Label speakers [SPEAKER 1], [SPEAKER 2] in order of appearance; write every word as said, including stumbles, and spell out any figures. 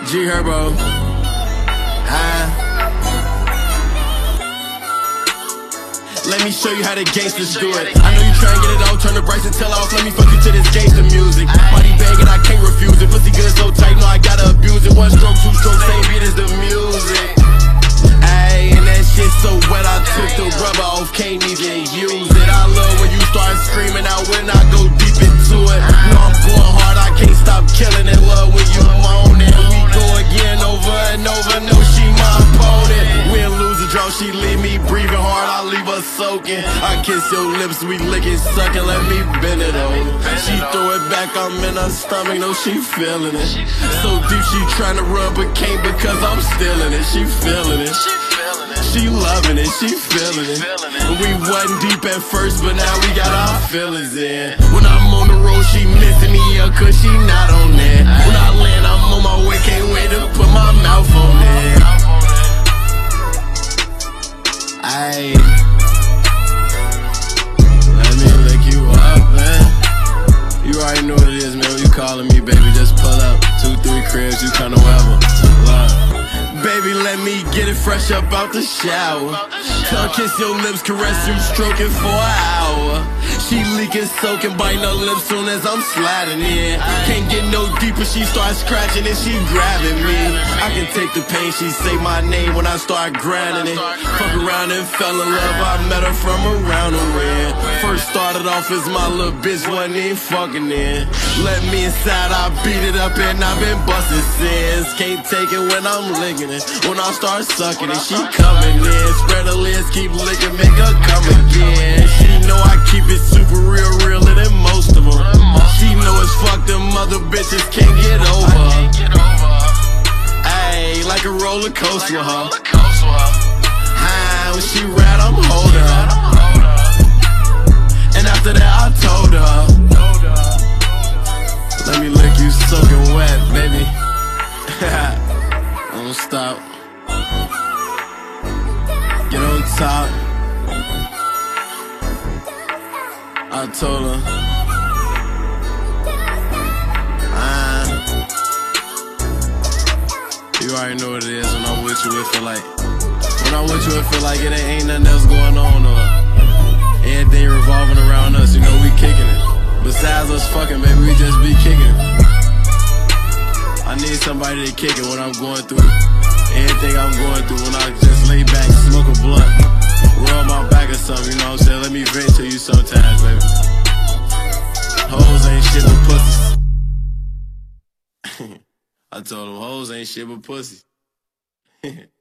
[SPEAKER 1] G Herbo. Huh? Let me show you how the gangsters do it. I know you try and get it out, turn the brights and tell off. Let me fuck you to this gangster music. Body bang and I can't refuse it. Pussy good so tight, no I gotta abuse it. One stroke, two strokes, same beat as the music. Ayy, and that shit so wet I took the rubber off, can't even use it. I love when you start screaming out when I go deep into it. You know I'm going hard, I can't stop killing it. Love when you moan it. We go again over and over, no she my opponent. Win, lose or draw, she leave me breathing hard, I leave her soaking. I kiss your lips, we licking, sucking, let me bend it over. She throw it back, I'm in her stomach, no she feeling it. So deep she tryna run but can't because I'm still in it. She feeling it. She loving it, she feeling it. We wasn't deep at first, but now we got our feelings in. When I'm on the road, she missing me up, cause she not on there. When I land, I'm on my way, can't wait to put my mouth on it. Ayy, let me lick you up, man. You already know what it is, man. When you calling me, baby, just pull up. Two, three cribs, you come to wherever. Love. Baby, let me get it fresh up out the shower. Tongue kiss your lips, caress you, stroking for an hour. She leaking, soaking, biting her lips soon as I'm sliding in. Can't get no deeper, she starts scratching and she grabbing me. I can take the pain, she say my name when I start grinding it. Fuck around and fell in love, I met her from around the red. First started off as my little bitch, wasn't even fucking in. Let me inside, I beat it up and I've been busting since. Can't take it when I'm licking it. When I start sucking it, she coming in. Spread her legs, keep licking, make her come again. She know I keep it super real, realer than most of them. She know it's fuck them other bitches can't get over. Ayy, like a roller coaster with her. High, when she ride, I'm holding her. And after that, I told her, let me lick you soaking wet, baby. Don't stop. Get on top. I told her, ah, you already know what it is. When I'm with you, it feel like, when I'm with you, it feel like it ain't nothing else going on, or everything revolving around us. You know, we kicking it. Besides us fucking, baby, we just be kicking it. I need somebody to kick it when I'm going through everything I'm going through. When I just lay back, smoke a blunt, rub my back or something, you know what I'm saying? Let me vent to you sometimes, baby. Hoes ain't shit but pussies. I told them, hoes ain't shit but pussies.